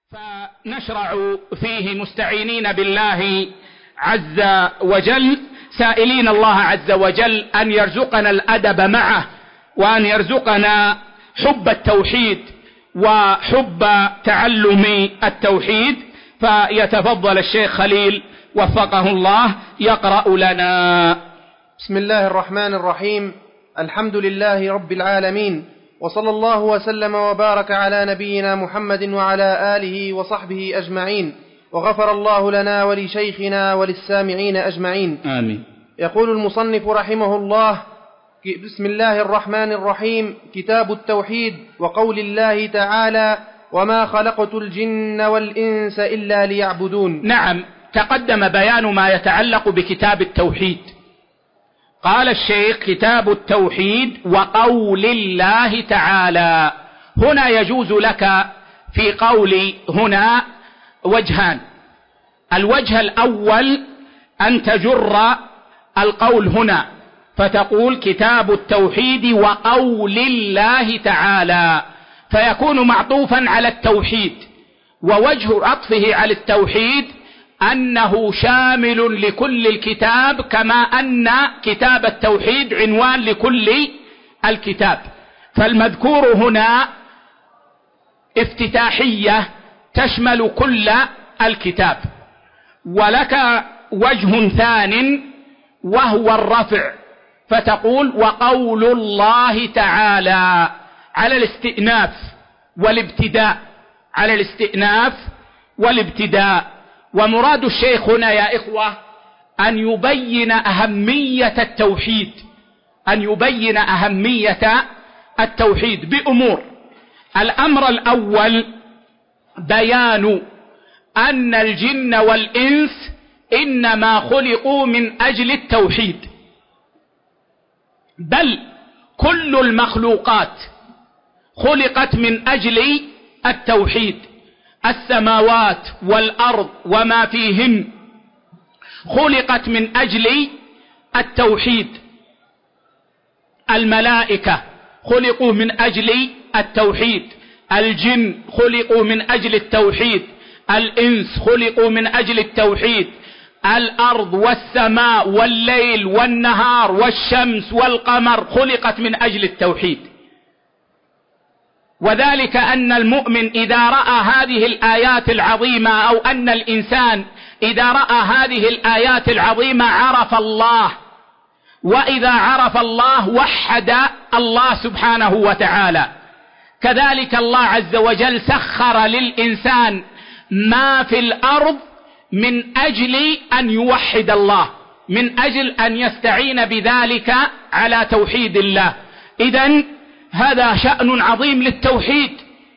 فنشرع فيه مستعينين بالله عز وجل، سائلين الله عز وجل أن يرزقنا الأدب معه، وأن يرزقنا حب التوحيد وحب تعلم التوحيد. فيتفضل الشيخ خليل وفقه الله يقرأ لنا. بسم الله الرحمن الرحيم. الحمد لله رب العالمين، وصلى الله وسلم وبارك على نبينا محمد وعلى آله وصحبه أجمعين، وغفر الله لنا ولشيخنا وللسامعين أجمعين، آمين. يقول المصنف رحمه الله: بسم الله الرحمن الرحيم. كتاب التوحيد، وقول الله تعالى: وما خلقت الجن والإنس إلا ليعبدون. نعم، تقدم بيان ما يتعلق بكتاب التوحيد. قال الشيخ: كتاب التوحيد وقول الله تعالى. هنا يجوز لك في قول هنا وجهان. الوجه الأول أن تجر القول هنا فتقول كتاب التوحيد وقول الله تعالى، فيكون معطوفا على التوحيد، ووجه عطفه على التوحيد أنه شامل لكل الكتاب، كما أن كتاب التوحيد عنوان لكل الكتاب. فالمذكور هنا افتتاحية تشمل كل الكتاب. ولك وجه ثان وهو الرفع، فتقول وقول الله تعالى، على الاستئناف والابتداء، على الاستئناف والابتداء. ومراد الشيخ هنا يا إخوة أن يبين أهمية التوحيد، أن يبين أهمية التوحيد بأمور. الأمر الأول بيان أن الجن والإنس إنما خلقوا من أجل التوحيد، بل كل المخلوقات خلقت من أجل التوحيد. السماوات والأرض وما فيهن خلقت من أجل التوحيد. الملائكة خلقوا من أجل التوحيد، الجن خلقوا من أجل التوحيد، الإنس خلقوا من أجل التوحيد، الأرض والسماء والليل والنهار والشمس والقمر خلقت من أجل التوحيد. وذلك أن المؤمن إذا رأى هذه الآيات العظيمة، أو أن الإنسان إذا رأى هذه الآيات العظيمة عرف الله، وإذا عرف الله وحد الله سبحانه وتعالى. كذلك الله عز وجل سخر للإنسان ما في الأرض من أجل أن يوحد الله، من أجل أن يستعين بذلك على توحيد الله. إذن هذا شأن عظيم للتوحيد،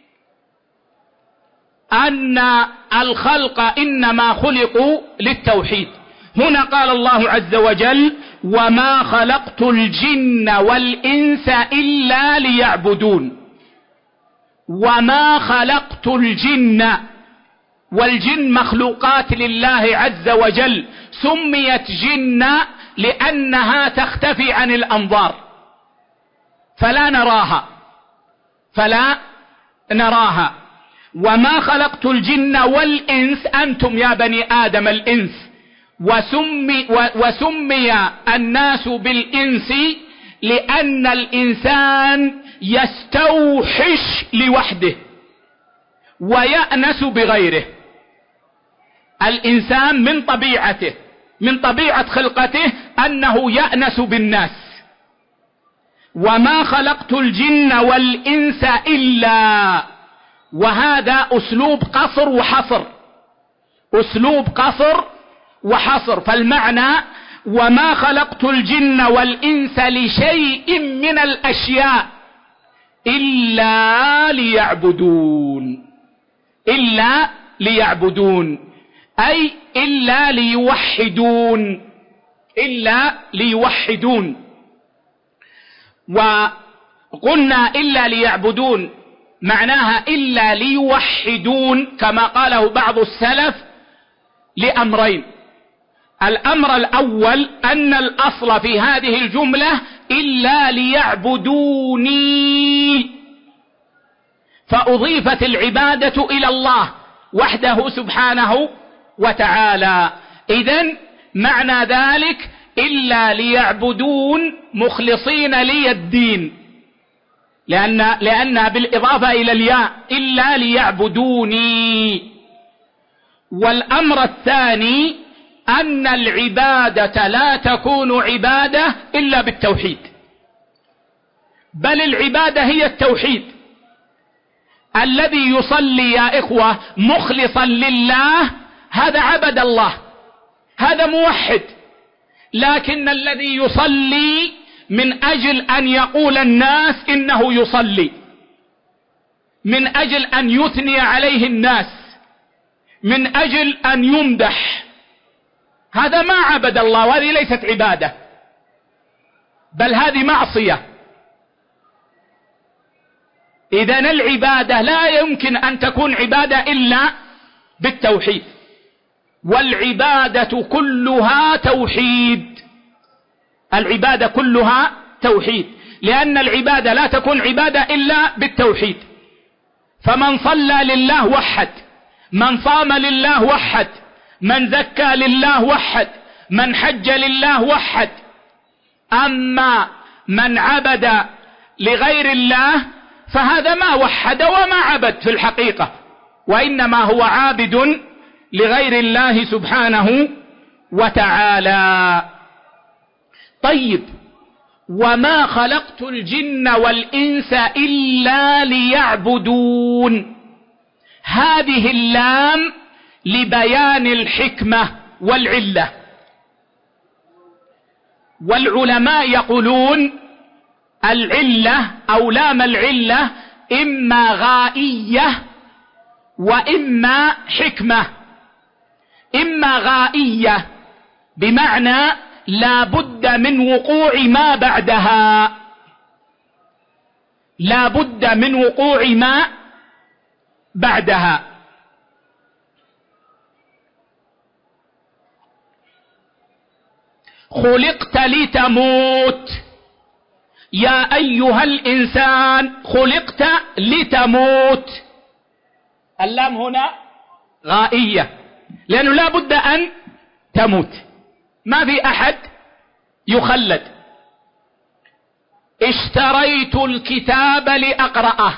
أن الخلق إنما خلقوا للتوحيد. هنا قال الله عز وجل: وما خلقت الجن والإنس إلا ليعبدون. وما خلقت الجن، والجن مخلوقات لله عز وجل، سميت جن لأنها تختفي عن الأنظار، فلا نراها. وما خلقت الجن والإنس، أنتم يا بني آدم الإنس، وسمي الناس بالإنس لأن الإنسان يستوحش لوحده ويأنس بغيره. الإنسان من طبيعته، من طبيعة خلقته أنه يأنس بالناس. وما خلقت الجن والإنس إلا، وهذا أسلوب قصر وحصر، أسلوب قصر وحصر. فالمعنى: وما خلقت الجن والإنس لشيء من الأشياء إلا ليعبدون، إلا ليعبدون، أي إلا ليوحدون، إلا ليوحدون. وقلنا إلا ليعبدون معناها إلا ليوحدون، كما قاله بعض السلف، لأمرين. الأمر الأول أن الأصل في هذه الجملة إلا ليعبدوني، فأضيفت العبادة إلى الله وحده سبحانه وتعالى. إذن معنى ذلك إلا ليعبدون مخلصين لي الدين، لأنها بالإضافة إلى الياء، إلا ليعبدوني. والأمر الثاني أن العبادة لا تكون عبادة إلا بالتوحيد، بل العبادة هي التوحيد. الذي يصلي يا إخوة مخلصا لله هذا عبد الله، هذا موحد. لكن الذي يصلي من أجل أن يقول الناس إنه يصلي، من أجل أن يثني عليه الناس، من أجل أن يمدح، هذا ما عبد الله، وهذه ليست عبادة، بل هذه معصية. إذن العبادة لا يمكن أن تكون عبادة إلا بالتوحيد، والعبادة كلها توحيد، العبادة كلها توحيد، لأن العبادة لا تكون عبادة إلا بالتوحيد. فمن صلى لله وحد، من صام لله وحد، من زكى لله وحد، من حج لله وحد. أما من عبد لغير الله فهذا ما وحد وما عبد في الحقيقة، وإنما هو عابد لغير الله سبحانه وتعالى. طيب، وما خلقت الجن والإنس إلا ليعبدون، هذه اللام لبيان الحكمة والعلة. والعلماء يقولون العلة أو لام العلة إما غائية وإما حكمة. إما غائية بمعنى لا بد من وقوع ما بعدها، لا بد من وقوع ما بعدها. خلقت لتموت، يا أيها الإنسان خلقت لتموت. اللام هنا غائية، لأنه لا بد أن تموت، ما في أحد يخلد. اشتريت الكتاب لأقرأه،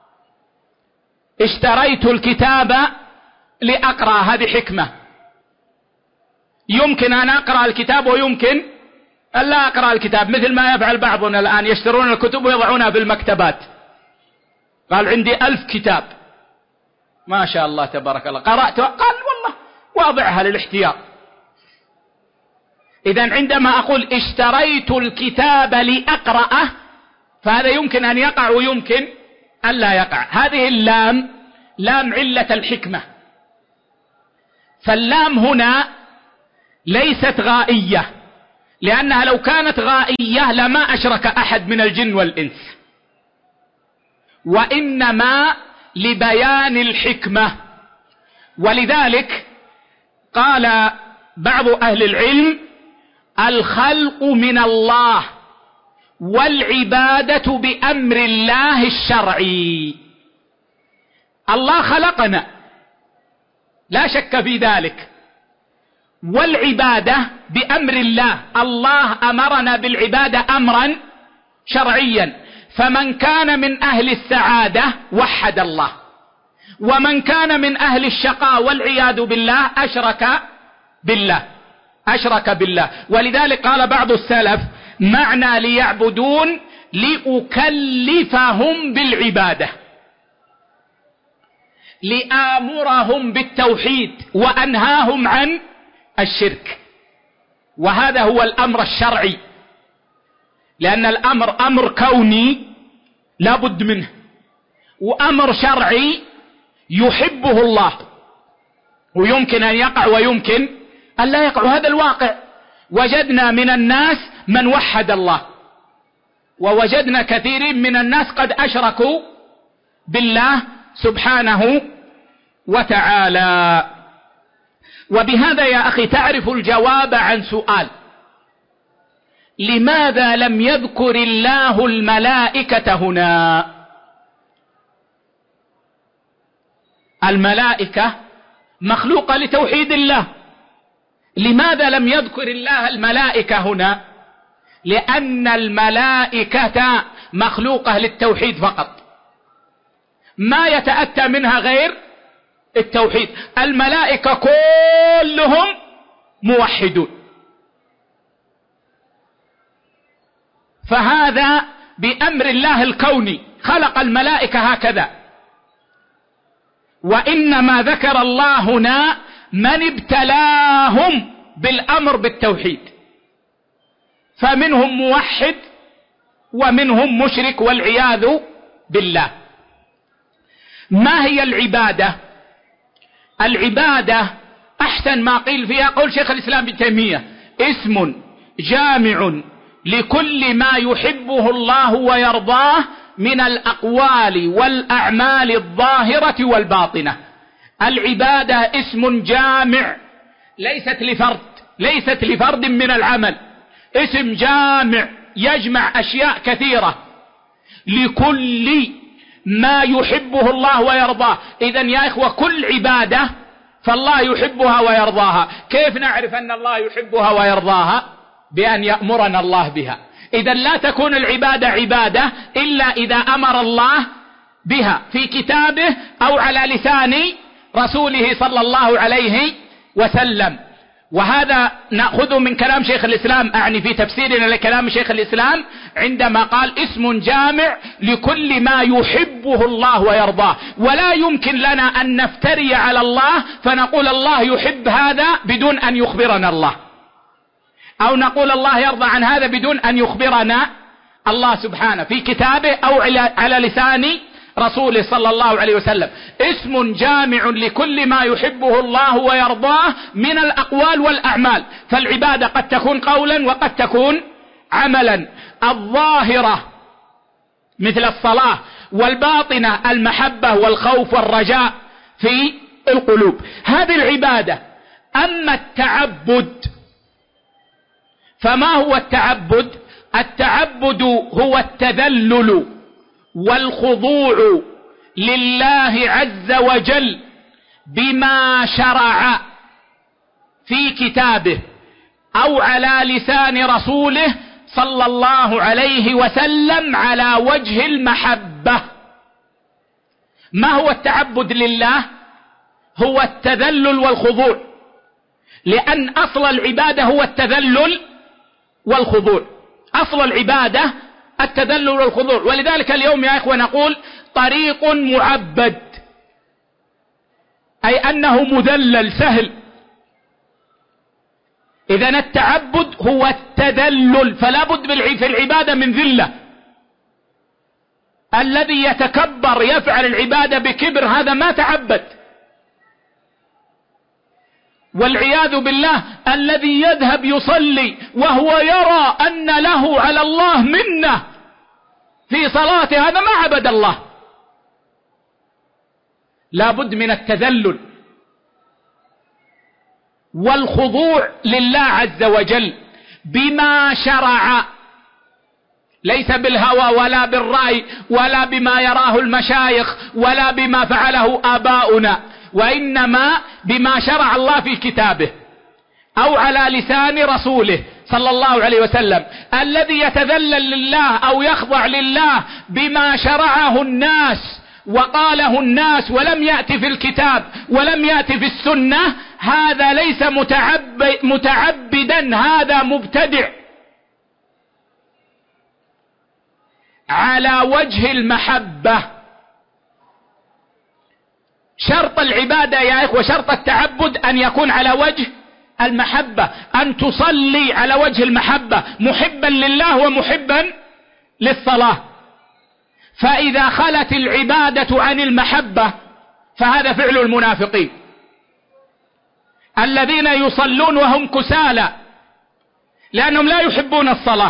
اشتريت الكتاب لأقرأ، هذه حكمة. يمكن أن أقرأ الكتاب ويمكن أن لا أقرأ الكتاب، مثل ما يفعل بعضنا الآن، يشترون الكتب ويضعونها في المكتبات. قال عندي 1000 كتاب، ما شاء الله تبارك الله، قرأت، قال والله واضعها للاحتياط. إذن عندما أقول اشتريت الكتاب لأقرأه فهذا يمكن أن يقع ويمكن أن لا يقع. هذه اللام لام علة الحكمة، فاللام هنا ليست غائية، لأنها لو كانت غائية لما أشرك أحد من الجن والإنس، وإنما لبيان الحكمة. ولذلك قال بعض أهل العلم الخلق من الله والعبادة بأمر الله الشرعي. الله خلقنا لا شك في ذلك، والعبادة بأمر الله، الله أمرنا بالعبادة أمرا شرعيا. فمن كان من أهل السعادة وحد الله، ومن كان من أهل الشقاء والعياذ بالله أشرك بالله، أشرك بالله. ولذلك قال بعض السلف معنى ليعبدون لأكلفهم بالعبادة، لآمرهم بالتوحيد وأنهاهم عن الشرك. وهذا هو الأمر الشرعي، لأن الأمر أمر كوني لا بد منه، وأمر شرعي يحبه الله، ويمكن أن يقع ويمكن أن لا يقع. هذا الواقع. وجدنا من الناس من وحد الله، ووجدنا كثير من الناس قد أشركوا بالله سبحانه وتعالى. وبهذا يا أخي تعرف الجواب عن سؤال: لماذا لم يذكر الله الملائكة هنا؟ الملائكة مخلوقة لتوحيد الله. لماذا لم يذكر الله الملائكة هنا؟ لأن الملائكة مخلوقة للتوحيد فقط، ما يتأتى منها غير التوحيد. الملائكة كلهم موحدون، فهذا بأمر الله الكوني خلق الملائكة هكذا. وإنما ذكر الله هنا من ابتلاهم بالأمر بالتوحيد، فمنهم موحد ومنهم مشرك والعياذ بالله. ما هي العبادة؟ العبادة أحسن ما قيل فيها قول شيخ الإسلام ابن تيمية: اسم جامع لكل ما يحبه الله ويرضاه من الأقوال والأعمال الظاهرة والباطنة. العبادة اسم جامع، ليست لفرد من العمل، اسم جامع يجمع أشياء كثيرة لكل ما يحبه الله ويرضاه. إذن يا إخوة كل عبادة فالله يحبها ويرضاها. كيف نعرف أن الله يحبها ويرضاها؟ بأن يأمرنا الله بها. إذن لا تكون العبادة عبادة إلا إذا أمر الله بها في كتابه أو على لسان رسوله صلى الله عليه وسلم. وهذا نأخذه من كلام شيخ الإسلام، أعني في تفسيرنا لكلام شيخ الإسلام عندما قال اسم جامع لكل ما يحبه الله ويرضاه. ولا يمكن لنا أن نفتري على الله فنقول الله يحب هذا بدون أن يخبرنا الله، أو نقول الله يرضى عن هذا بدون أن يخبرنا الله سبحانه في كتابه أو على لسان رسوله صلى الله عليه وسلم. اسم جامع لكل ما يحبه الله ويرضاه من الأقوال والأعمال. فالعبادة قد تكون قولا وقد تكون عملا. الظاهرة مثل الصلاة، والباطنة المحبة والخوف والرجاء في القلوب، هذه العبادة. أما التعبد فما هو التعبد؟ التعبد هو التذلل والخضوع لله عز وجل بما شرع في كتابه أو على لسان رسوله صلى الله عليه وسلم على وجه المحبة. ما هو التعبد لله؟ هو التذلل والخضوع، لأن أصل العبادة هو التذلل والخضوع. أصل العبادة التذلل والخضوع. ولذلك اليوم يا إخوة نقول طريق معبد، أي أنه مذلل سهل. إذن التعبد هو التذلل، فلا بد في العبادة من ذلة. الذي يتكبر يفعل العبادة بكبر هذا ما تعبد. والعياذ بالله الذي يذهب يصلي وهو يرى أن له على الله منة في صلاته هذا ما عبد الله. لا بد من التذلل والخضوع لله عز وجل بما شرع، ليس بالهوى ولا بالرأي ولا بما يراه المشايخ ولا بما فعله آباؤنا، وإنما بما شرع الله في كتابه أو على لسان رسوله صلى الله عليه وسلم. الذي يتذلل لله أو يخضع لله بما شرعه الناس وقاله الناس ولم يأتي في الكتاب ولم يأتي في السنة، هذا ليس متعبدا، هذا مبتدع على وجه المحبة. شرط العبادة يا إخوة، شرط التعبد أن يكون على وجه المحبة، أن تصلي على وجه المحبة محبا لله ومحبا للصلاة. فإذا خلت العبادة عن المحبة فهذا فعل المنافقين الذين يصلون وهم كسالى لأنهم لا يحبون الصلاة.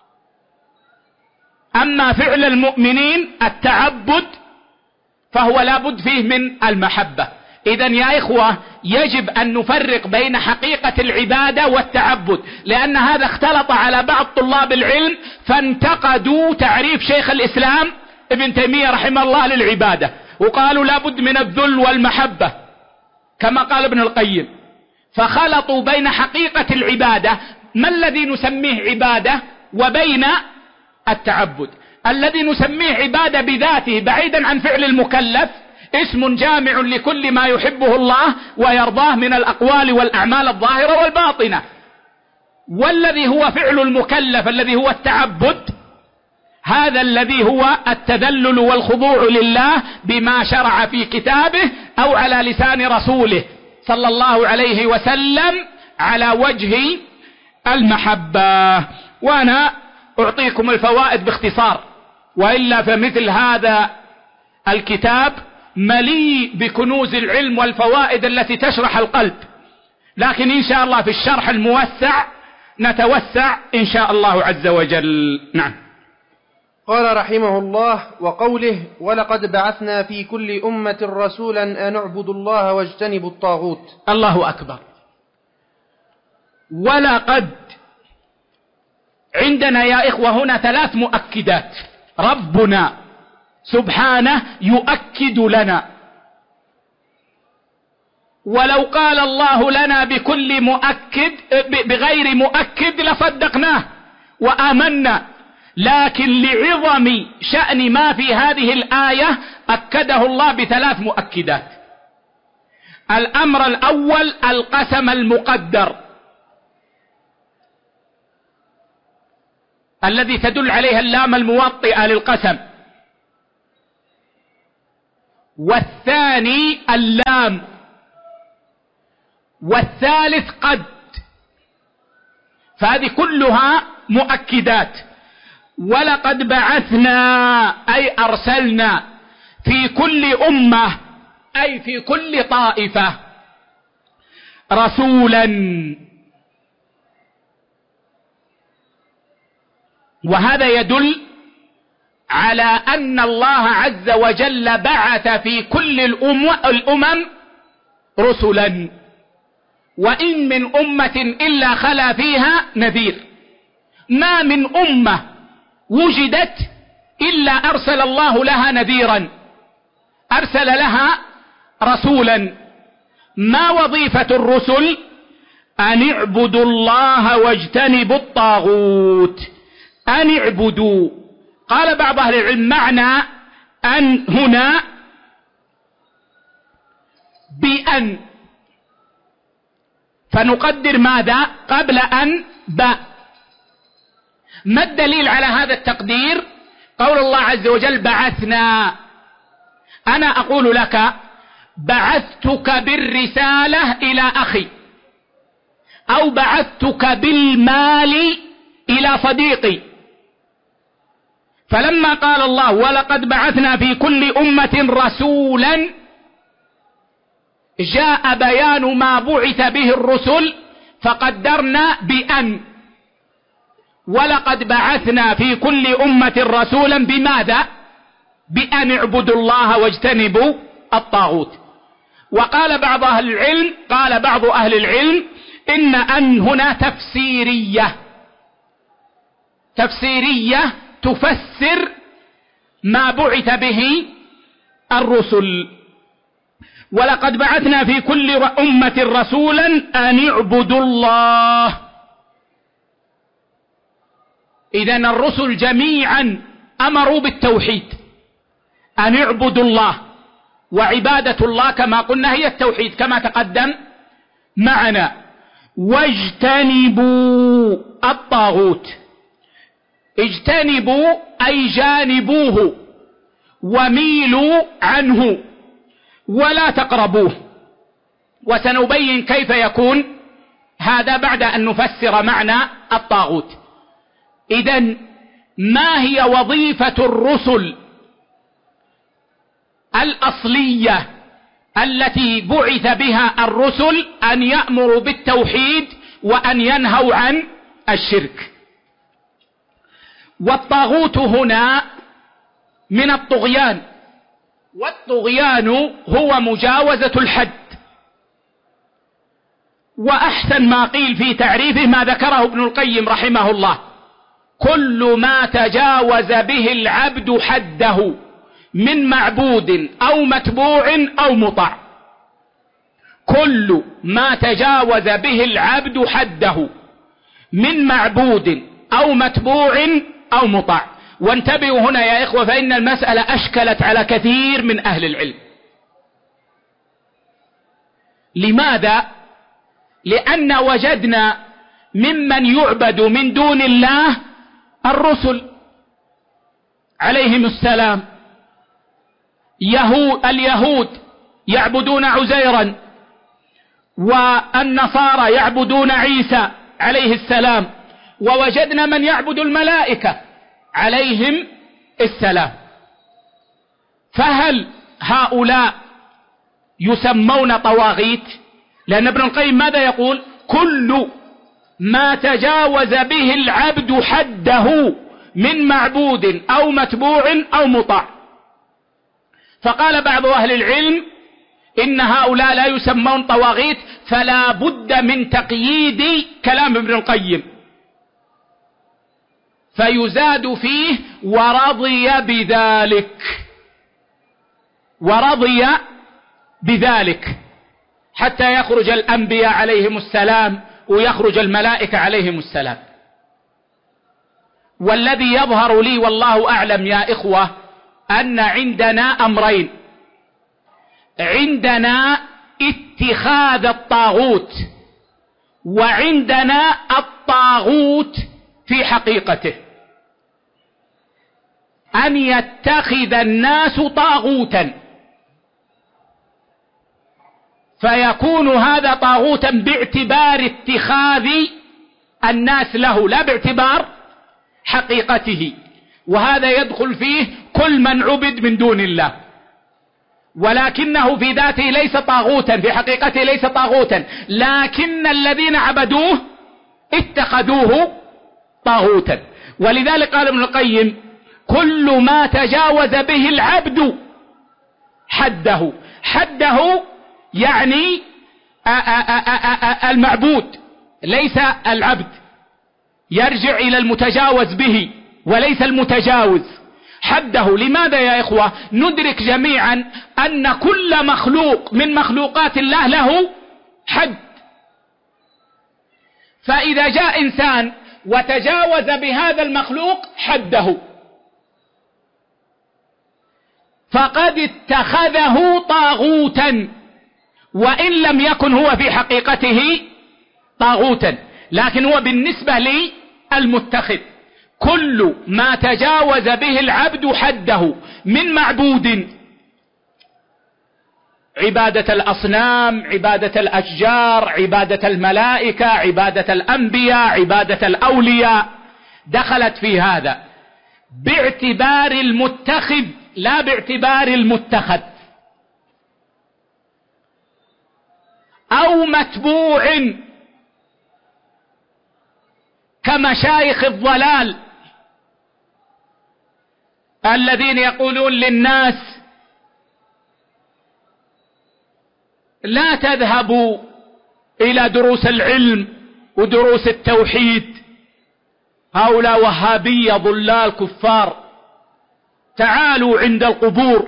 أما فعل المؤمنين التعبد فهو لا بد فيه من المحبة. إذن يا إخوة يجب أن نفرق بين حقيقة العبادة والتعبد، لأن هذا اختلط على بعض طلاب العلم فانتقدوا تعريف شيخ الإسلام ابن تيمية رحمه الله للعبادة، وقالوا لا بد من الذل والمحبة. كما قال ابن القيم، فخلطوا بين حقيقة العبادة ما الذي نسميه عبادة وبين التعبد. الذي نسميه عبادة بذاته بعيدا عن فعل المكلف اسم جامع لكل ما يحبه الله ويرضاه من الأقوال والأعمال الظاهرة والباطنة. والذي هو فعل المكلف الذي هو التعبد، هذا الذي هو التذلل والخضوع لله بما شرع في كتابه أو على لسان رسوله صلى الله عليه وسلم على وجه المحبة. وأنا أعطيكم الفوائد باختصار، وإلا فمثل هذا الكتاب مليء بكنوز العلم والفوائد التي تشرح القلب، لكن إن شاء الله في الشرح الموسع نتوسع إن شاء الله عز وجل. نعم. قال رحمه الله: وقوله: ولقد بعثنا في كل أمة رسولا أن اعبدوا الله واجتنبوا الطاغوت. الله أكبر. ولقد عندنا يا إخوة هنا 3 مؤكدات. ربنا سبحانه يؤكد لنا، ولو قال الله لنا بكل مؤكد بغير مؤكد لصدقناه وآمنا، لكن لعظم شأن ما في هذه الآية أكده الله ب3 مؤكدات. الأمر الأول القسم المقدر الذي تدل عليه اللام الموطئة للقسم، والثاني اللام، والثالث قد. فهذه كلها مؤكدات. ولقد بعثنا أي أرسلنا في كل أمة أي في كل طائفة رسولا، وهذا يدل على أن الله عز وجل بعث في كل الأمم رسلا، وإن من أمة إلا خلا فيها نذير. ما من أمة وجدت إلا أرسل الله لها نذيرا، أرسل لها رسولا. ما وظيفة الرسل؟ أن اعبدوا الله واجتنبوا الطاغوت. أن اعبدوا. قال بعض أهل العلم معنى أن هنا بأن، فنقدر ماذا قبل أن باء. ما الدليل على هذا التقدير؟ قول الله عز وجل: بعثنا. أنا أقول لك بعثتك بالرسالة إلى أخي، أو بعثتك بالمال إلى صديقي. فلما قال الله: ولقد بعثنا في كل أمة رسولا، جاء بيان ما بعث به الرسل، فقدرنا بأن. ولقد بعثنا في كل أمة رسولا بماذا؟ بأن اعبدوا الله واجتنبوا الطاغوت. وقال بعض أهل العلم إن أن هنا تفسيرية تفسر ما بعث به الرسل. ولقد بعثنا في كل أمة رسولا أن اعبدوا الله. إذن الرسل جميعا أمروا بالتوحيد، أن اعبدوا الله، وعبادة الله كما قلنا هي التوحيد كما تقدم معنا. واجتنبوا الطاغوت. اجتنبوا أي جانبوه وميلوا عنه ولا تقربوه. وسنبين كيف يكون هذا بعد أن نفسر معنى الطاغوت. إذن ما هي وظيفة الرسل الأصلية التي بعث بها الرسل؟ أن يأمروا بالتوحيد وأن ينهوا عن الشرك. والطاغوت هنا من الطغيان، والطغيان هو مجاوزة الحد. وأحسن ما قيل في تعريفه ما ذكره ابن القيم رحمه الله: كل ما تجاوز به العبد حده من معبود أو متبوع أو مطاع. كل ما تجاوز به العبد حده من معبود أو متبوع أو مطاع. وانتبهوا هنا يا إخوة، فإن المسألة أشكلت على كثير من أهل العلم. لماذا؟ لأن وجدنا ممن يعبد من دون الله الرسل عليهم السلام. اليهود يعبدون عزيرا، والنصارى يعبدون عيسى عليه السلام، ووجدنا من يعبد الملائكة عليهم السلام. فهل هؤلاء يسمون طواغيت؟ لأن ابن القيم ماذا يقول؟ كل ما تجاوز به العبد حده من معبود أو متبوع أو مطاع. فقال بعض أهل العلم إن هؤلاء لا يسمون طواغيت، فلا بد من تقييد كلام ابن القيم، فيزاد فيه ورضي بذلك حتى يخرج الأنبياء عليهم السلام ويخرج الملائكة عليهم السلام. والذي يظهر لي والله أعلم يا إخوة أن عندنا أمرين: عندنا اتخاذ الطاغوت، وعندنا الطاغوت في حقيقته، أن يتخذ الناس طاغوتا، فيكون هذا طاغوتا باعتبار اتخاذ الناس له لا باعتبار حقيقته. وهذا يدخل فيه كل من عبد من دون الله، ولكنه في ذاته ليس طاغوتا، في حقيقته ليس طاغوتا، لكن الذين عبدوه اتخذوه طاغوتا. ولذلك قال ابن القيم: كل ما تجاوز به العبد حده يعني المعبود ليس العبد، يرجع إلى المتجاوز به وليس المتجاوز. حده. لماذا يا إخوة؟ ندرك جميعا أن كل مخلوق من مخلوقات الله له حد، فإذا جاء إنسان وتجاوز بهذا المخلوق حده فقد اتخذه طاغوتا، وإن لم يكن هو في حقيقته طاغوتا، لكن هو بالنسبة لي المتخذ. كل ما تجاوز به العبد حده من معبود، عبادة الأصنام، عبادة الأشجار، عبادة الملائكة، عبادة الأنبياء، عبادة الأولياء، دخلت في هذا باعتبار المتخذ لا باعتبار المتخذ. أو متبوع كمشايخ الضلال الذين يقولون للناس: لا تذهبوا إلى دروس العلم ودروس التوحيد، هؤلاء وهابية ضلال كفار، تعالوا عند القبور.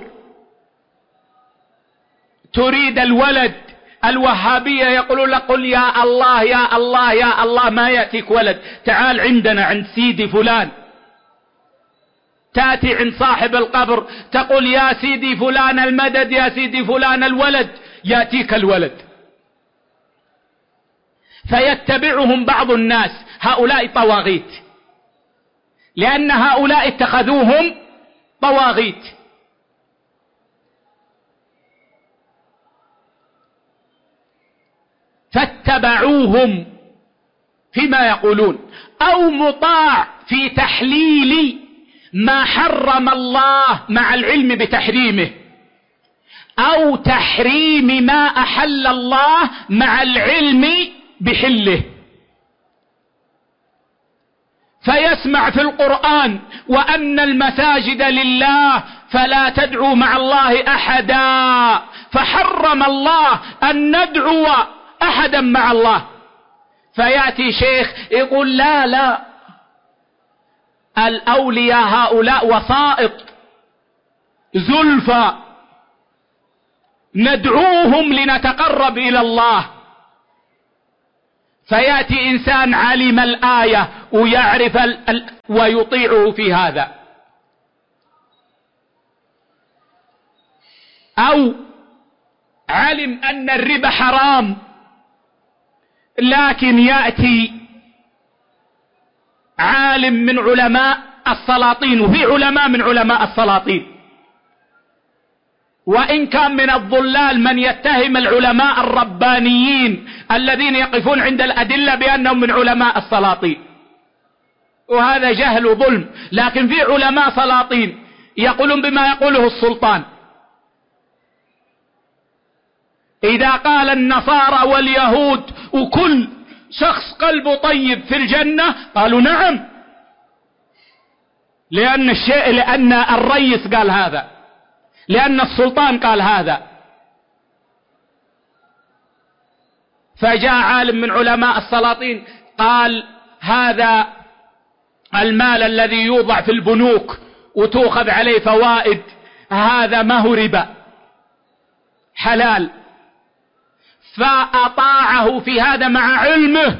تريد الولد، الوهابية يقولون لك: قل يا الله يا الله يا الله، ما يأتيك ولد، تعال عندنا عند سيدي فلان. تأتي عند صاحب القبر تقول: يا سيدي فلان المدد، يا سيدي فلان الولد، يأتيك الولد. فيتبعهم بعض الناس، هؤلاء طواغيت، لأن هؤلاء اتخذوهم طواغيت. فاتبعوهم فيما يقولون، أو مطاع في تحليل ما حرم الله مع العلم بتحريمه، أو تحريم ما أحل الله مع العلم بحله. فيسمع في القرآن: وأن المساجد لله فلا تدعوا مع الله أحدا، فحرم الله أن ندعو أحدا مع الله. فيأتي شيخ يقول: لا الأولياء هؤلاء وسائط، زلفى، ندعوهم لنتقرب إلى الله. فيأتي إنسان علم الآية ويعرف ويطيعه في هذا، أو علم أن الربا حرام لكن يأتي عالم من علماء السلاطين، وفي علماء من علماء السلاطين، وإن كان من الضلال من يتهم العلماء الربانيين الذين يقفون عند الأدلة بأنهم من علماء السلاطين، وهذا جهل وظلم. لكن في علماء سلاطين يقولون بما يقوله السلطان. إذا قال النصارى واليهود وكل شخص قلبه طيب في الجنة، قالوا نعم، لأن الرئيس قال هذا، لأن السلطان قال هذا. فجاء عالم من علماء السلاطين قال هذا المال الذي يوضع في البنوك وتؤخذ عليه فوائد هذا ما هو ربا، حلال. فأطاعه في هذا مع علمه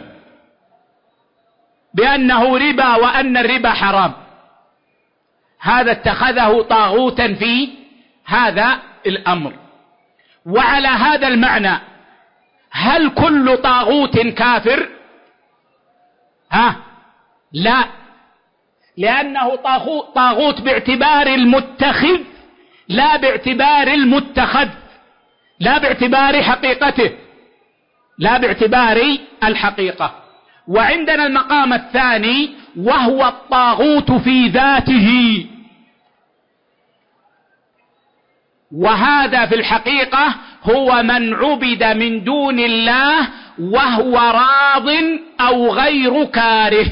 بأنه ربا وأن الربا حرام. هذا اتخذه طاغوتا في هذا الأمر. وعلى هذا المعنى هل كل طاغوت كافر؟ لا، لأنه طاغوت باعتبار المتخذ لا باعتبار المتخذ، لا باعتبار حقيقته، لا باعتبار الحقيقة. وعندنا المقام الثاني وهو الطاغوت في ذاته، وهذا في الحقيقة هو من عبد من دون الله وهو راض أو غير كاره.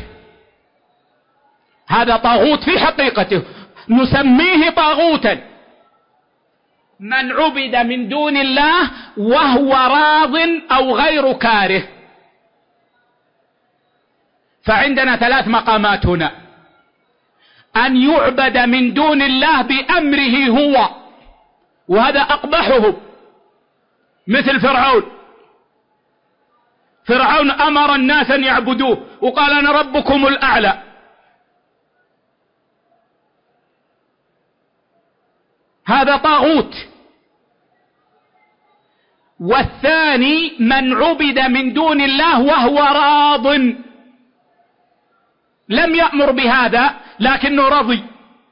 هذا طاغوت في حقيقته، نسميه طاغوتا من عبد من دون الله وهو راض أو غير كاره. فعندنا 3 مقامات هنا: أن يعبد من دون الله بأمره هو، وهذا أقبحه، مثل فرعون أمر الناس أن يعبدوه وقال أنا ربكم الأعلى. هذا طاغوت. والثاني من عبد من دون الله وهو راض، لم يأمر بهذا لكنه رضي.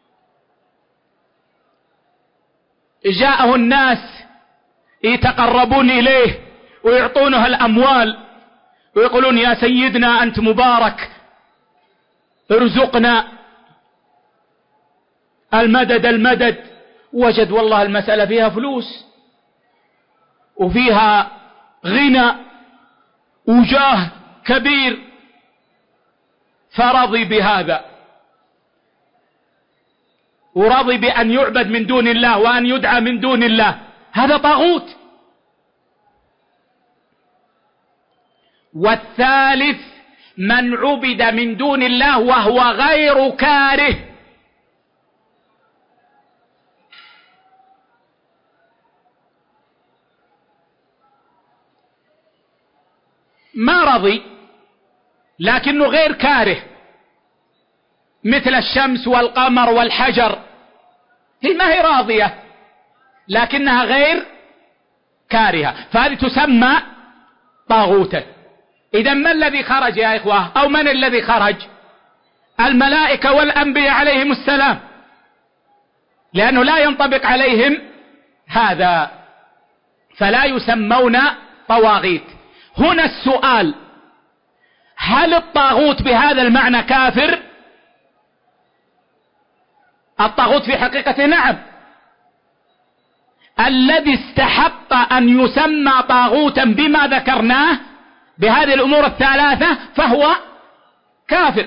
جاءه الناس يتقربون إليه ويعطونه الأموال ويقولون يا سيدنا أنت مبارك، ارزقنا، المدد المدد. وجد والله المسألة فيها فلوس وفيها غنى وجاه كبير، فرضي بهذا، ورضي بأن يعبد من دون الله وأن يدعى من دون الله. هذا طاغوت. والثالث من عبد من دون الله وهو غير كاره، ما رضي لكنه غير كاره، مثل الشمس والقمر والحجر، هي ما هي راضية لكنها غير كارهة، فهذه تسمى طاغوتا. إذا ما الذي خرج يا إخوة؟ أو من الذي خرج؟ الملائكة والأنبياء عليهم السلام، لأنه لا ينطبق عليهم هذا، فلا يسمون طواغيت. هنا السؤال: هل الطاغوت بهذا المعنى كافر؟ الطاغوت في حقيقته نعم. الذي استحق أن يسمى طاغوتا بما ذكرناه بهذه الأمور الثلاثة فهو كافر.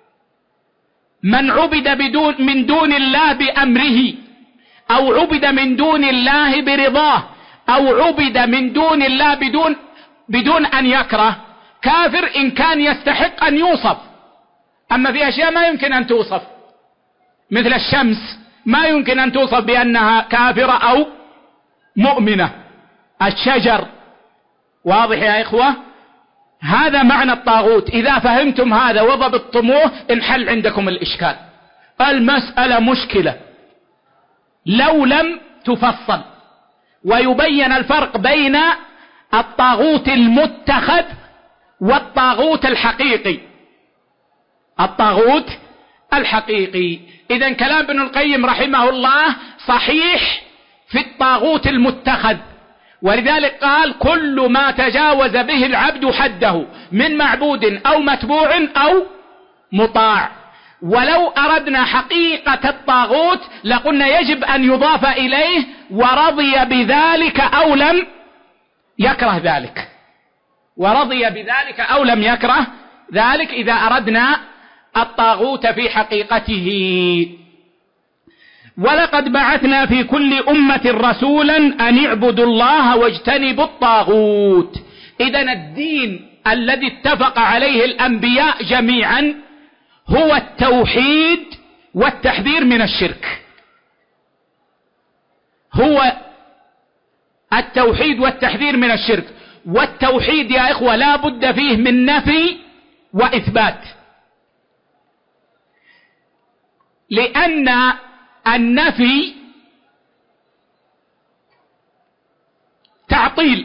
من عبد من دون الله بأمره، أو عبد من دون الله برضاه، أو عبد من دون الله بدون أن يكره، كافر إن كان يستحق أن يوصف. أما في أشياء ما يمكن أن توصف، مثل الشمس ما يمكن أن توصف بأنها كافرة أو مؤمنة، الشجر. واضح يا إخوة؟ هذا معنى الطاغوت. إذا فهمتم هذا وضبطتموه انحل عندكم الإشكال. المسألة مشكلة لو لم تفصل ويبين الفرق بين الطاغوت المتخذ والطاغوت الحقيقي. الطاغوت الحقيقي. إذن كلام ابن القيم رحمه الله صحيح في الطاغوت المتخذ، ولذلك قال كل ما تجاوز به العبد حده من معبود أو متبوع أو مطاع. ولو أردنا حقيقة الطاغوت لقلنا يجب أن يضاف إليه ورضي بذلك أو لم يكره ذلك، ورضي بذلك أو لم يكره ذلك إذا أردنا الطاغوت في حقيقته. ولقد بعثنا في كل أمة رسولا أن اعبدوا الله واجتنبوا الطاغوت. إذن الدين الذي اتفق عليه الأنبياء جميعا هو التوحيد والتحذير من الشرك. هو التوحيد والتحذير من الشرك. والتوحيد يا إخوة لا بد فيه من نفي وإثبات، لأن النفي تعطيل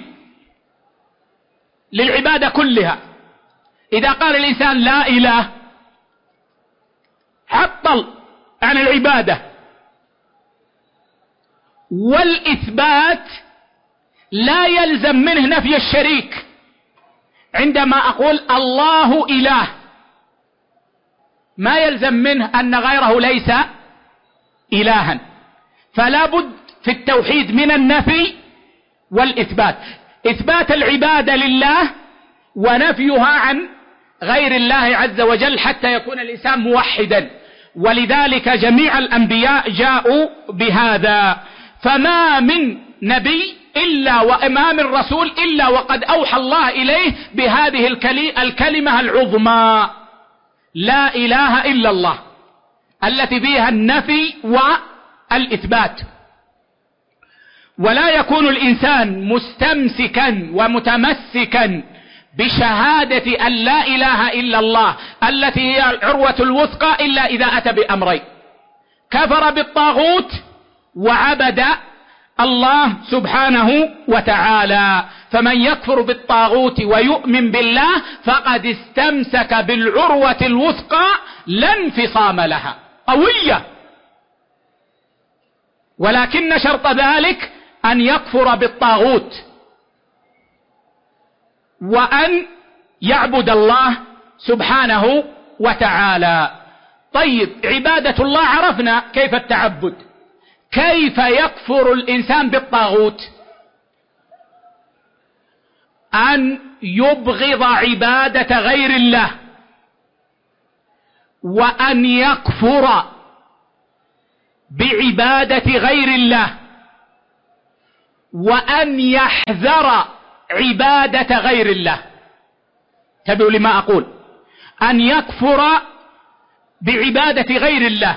للعبادة كلها. إذا قال الإنسان لا إله عطل عن العبادة. والإثبات لا يلزم منه نفي الشريك. عندما أقول الله إله ما يلزم منه أن غيره ليس إلها. فلا بد في التوحيد من النفي والإثبات. إثبات العبادة لله ونفيها عن غير الله عز وجل حتى يكون الإنسان موحدا. ولذلك جميع الأنبياء جاءوا بهذا. فما من نبي إلا وما من رسول إلا وقد أوحى الله إليه بهذه الكلمة العظمى لا إله إلا الله، التي فيها النفي والإثبات. ولا يكون الإنسان مستمسكا ومتمسكا بشهادة أن لا إله إلا الله التي هي العروة الوثقى إلا إذا أتى بأمرين: كفر بالطاغوت وعبد الله سبحانه وتعالى. فمن يكفر بالطاغوت ويؤمن بالله فقد استمسك بالعروة الوثقى لا انفصام لها، قوية. ولكن شرط ذلك أن يكفر بالطاغوت وأن يعبد الله سبحانه وتعالى. طيب، عبادة الله عرفنا كيف التعبد. كيف يكفر الإنسان بالطاغوت؟ أن يبغض عبادة غير الله، وأن يكفر بعبادة غير الله، وأن يحذر عبادة غير الله. تبعوا لما أقول: أن يكفر بعبادة غير الله،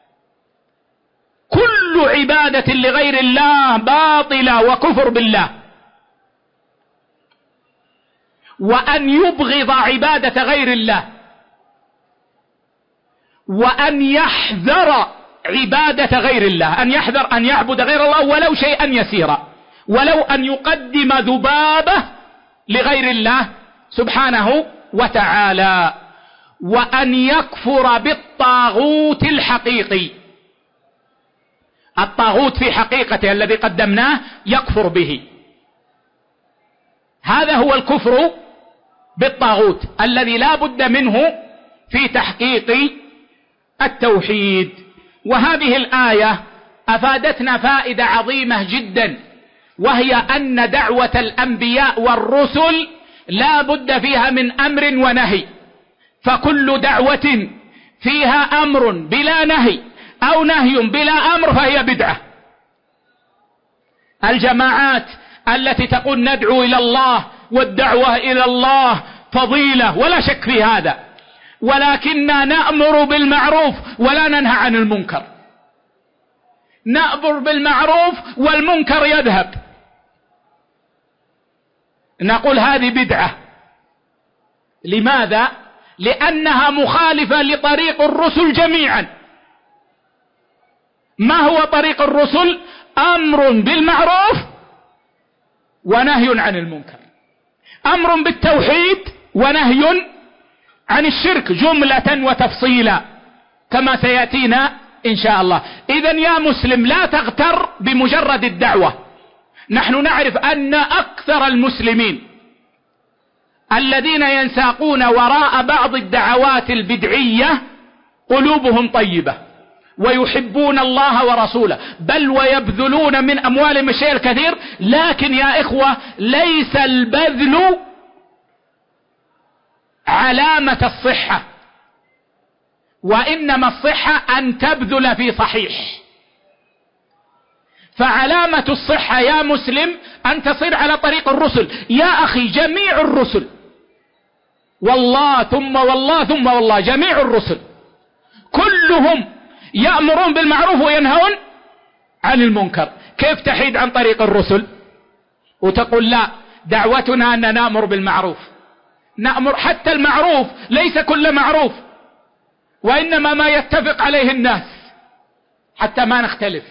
كل عبادة لغير الله باطلة وكفر بالله. وأن يبغض عبادة غير الله، وأن يحذر عبادة غير الله. أن يحذر أن يعبد غير الله ولو شيئا يسيرا، ولو أن يقدم ذبابة لغير الله سبحانه وتعالى. وأن يكفر بالطاغوت الحقيقي. الطاغوت في حقيقته الذي قدمناه يكفر به. هذا هو الكفر بالطاغوت الذي لا بد منه في تحقيق التوحيد. وهذه الآية أفادتنا فائدة عظيمة جدا، وهي أن دعوة الأنبياء والرسل لا بد فيها من أمر ونهي. فكل دعوة فيها أمر بلا نهي أو نهي بلا أمر فهي بدعة. الجماعات التي تقول ندعو إلى الله والدعوة إلى الله فضيلة ولا شك في هذا، ولكننا نأمر بالمعروف ولا ننهى عن المنكر. نأمر بالمعروف والمنكر يذهب. نقول هذه بدعة. لماذا؟ لأنها مخالفة لطريق الرسل جميعا. ما هو طريق الرسل؟ أمر بالمعروف ونهي عن المنكر، أمر بالتوحيد ونهي عن الشرك جملة وتفصيلا كما سيأتينا إن شاء الله. إذن يا مسلم لا تغتر بمجرد الدعوة. نحن نعرف أن أكثر المسلمين الذين ينساقون وراء بعض الدعوات البدعية قلوبهم طيبة ويحبون الله ورسوله، بل ويبذلون من أموالهم الشيء الكثير. لكن يا إخوة ليس البذل علامة الصحة، وإنما الصحة أن تبذل في صحيح. فعلامة الصحة يا مسلم أن تصير على طريق الرسل. يا أخي جميع الرسل والله ثم والله ثم والله جميع الرسل كلهم يأمرون بالمعروف وينهون عن المنكر. كيف تحيد عن طريق الرسل وتقول لا دعوتنا أن نأمر بالمعروف؟ نأمر حتى المعروف ليس كل معروف، وإنما ما يتفق عليه الناس حتى ما نختلف.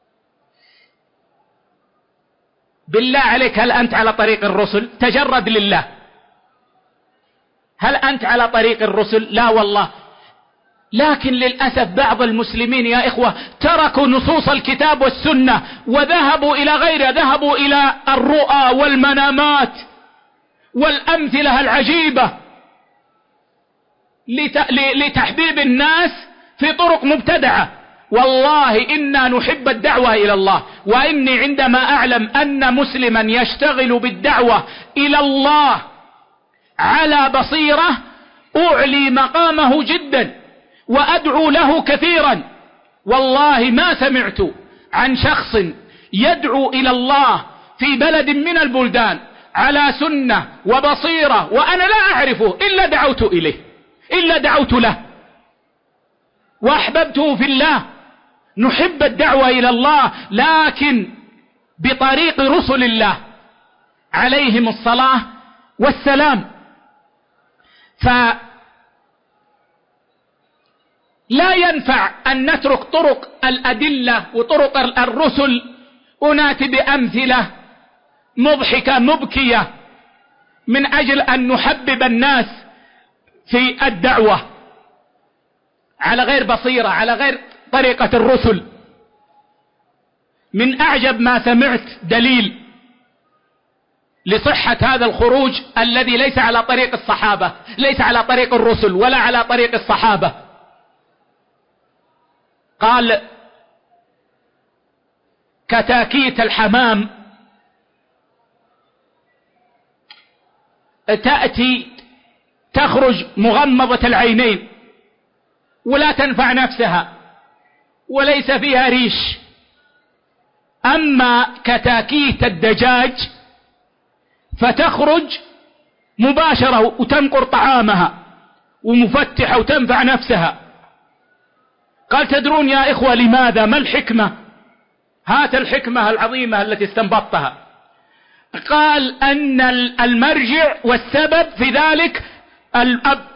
بالله عليك هل أنت على طريق الرسل؟ تجرد لله، هل أنت على طريق الرسل؟ لا والله. لكن للأسف بعض المسلمين يا إخوة تركوا نصوص الكتاب والسنة وذهبوا إلى غيرها، ذهبوا إلى الرؤى والمنامات والأمثلة العجيبة لتحبيب الناس في طرق مبتدعة. والله إنا نحب الدعوة إلى الله، وإني عندما أعلم أن مسلما يشتغل بالدعوة إلى الله على بصيرة أعلي مقامه جدا وأدعو له كثيرا. والله ما سمعت عن شخص يدعو إلى الله في بلد من البلدان على سنة وبصيرة وأنا لا أعرفه إلا دعوت إليه، إلا دعوت له وأحببته في الله. نحب الدعوة إلى الله لكن بطريق رسل الله عليهم الصلاة والسلام. فلا ينفع أن نترك طرق الأدلة وطرق الرسل ونأتي بأمثلة مضحكة مبكية من أجل أن نحبب الناس في الدعوة على غير بصيرة، على غير طريقة الرسل. من أعجب ما سمعت دليل لصحة هذا الخروج الذي ليس على طريق الصحابة، ليس على طريق الرسل ولا على طريق الصحابة. قال كتاكيت الحمام تأتي تخرج مغمضة العينين ولا تنفع نفسها وليس فيها ريش، أما كتاكيت الدجاج فتخرج مباشرة وتنقر طعامها ومفتحة وتنفع نفسها. قال تدرون يا إخوة لماذا؟ ما الحكمة؟ هات الحكمة العظيمة التي استنبطتها. قال أن المرجع والسبب في ذلك الأب،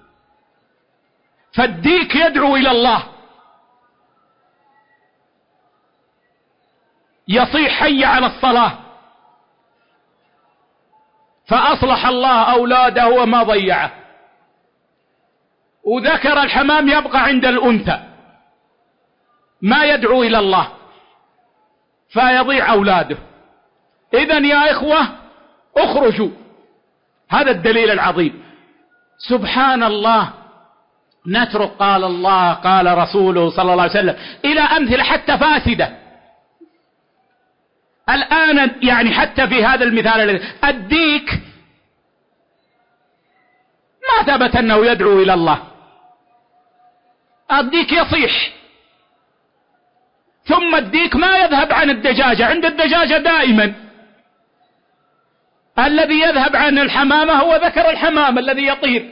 فالديك يدعو إلى الله يصيح حي على الصلاة فأصلح الله أولاده وما ضيعه، وذكر الحمام يبقى عند الأنثى ما يدعو إلى الله فيضيع أولاده. إذن يا إخوة اخرجوا، هذا الدليل العظيم. سبحان الله، نترك قال الله قال رسوله صلى الله عليه وسلم إلى أمثلة حتى فاسدة. الآن يعني حتى في هذا المثال الديك ما ثبت أنه يدعو إلى الله، الديك يصيح، ثم الديك ما يذهب عن الدجاجة، عند الدجاجة دائما. الذي يذهب عن الحمامة هو ذكر الحمام الذي يطير،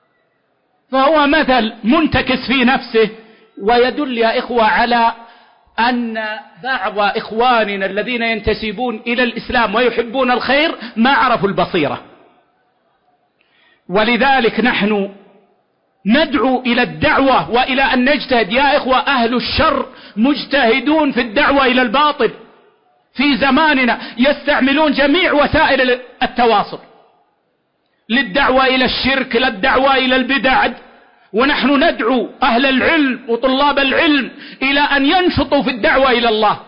فهو مثل منتكس في نفسه ويدل يا إخوة على أن بعض إخواننا الذين ينتسبون إلى الإسلام ويحبون الخير ما عرفوا البصيرة، ولذلك نحن ندعو إلى الدعوة وإلى أن نجتهد. يا إخوة، أهل الشر مجتهدون في الدعوة إلى الباطل في زماننا، يستعملون جميع وسائل التواصل للدعوة إلى الشرك، للدعوة إلى البدع، ونحن ندعو أهل العلم وطلاب العلم إلى أن ينشطوا في الدعوة إلى الله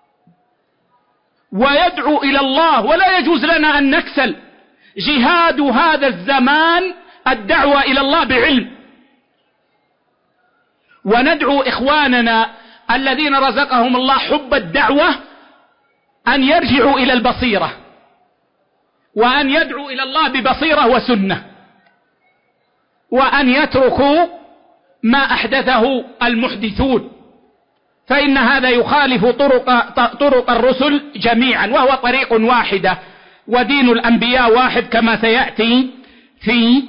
ويدعو إلى الله، ولا يجوز لنا أن نكسل. جهاد هذا الزمان الدعوة إلى الله بعلم، وندعو إخواننا الذين رزقهم الله حب الدعوة أن يرجعوا إلى البصيرة، وأن يدعوا إلى الله ببصيرة وسنة، وأن يتركوا ما أحدثه المحدثون، فإن هذا يخالف طرق الرسل جميعا، وهو طريق واحدة ودين الأنبياء واحد كما سيأتي في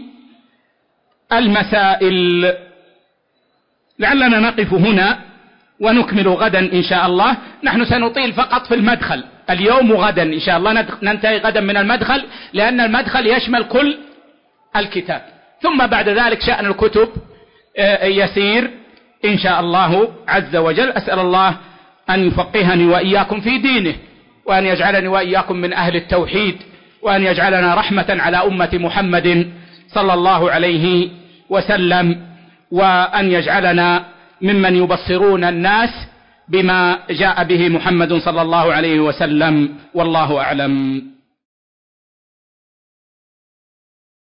المسائل. لعلنا نقف هنا ونكمل غدا إن شاء الله. نحن سنطيل فقط في المدخل اليوم وغدا إن شاء الله، ننتهي غدا من المدخل، لأن المدخل يشمل كل الكتاب، ثم بعد ذلك شأن الكتب يسير إن شاء الله عز وجل. أسأل الله أن يفقهني وإياكم في دينه، وأن يجعلني وإياكم من أهل التوحيد، وأن يجعلنا رحمة على أمة محمد صلى الله عليه وسلم، وأن يجعلنا ممن يبصرون الناس بما جاء به محمد صلى الله عليه وسلم، والله أعلم.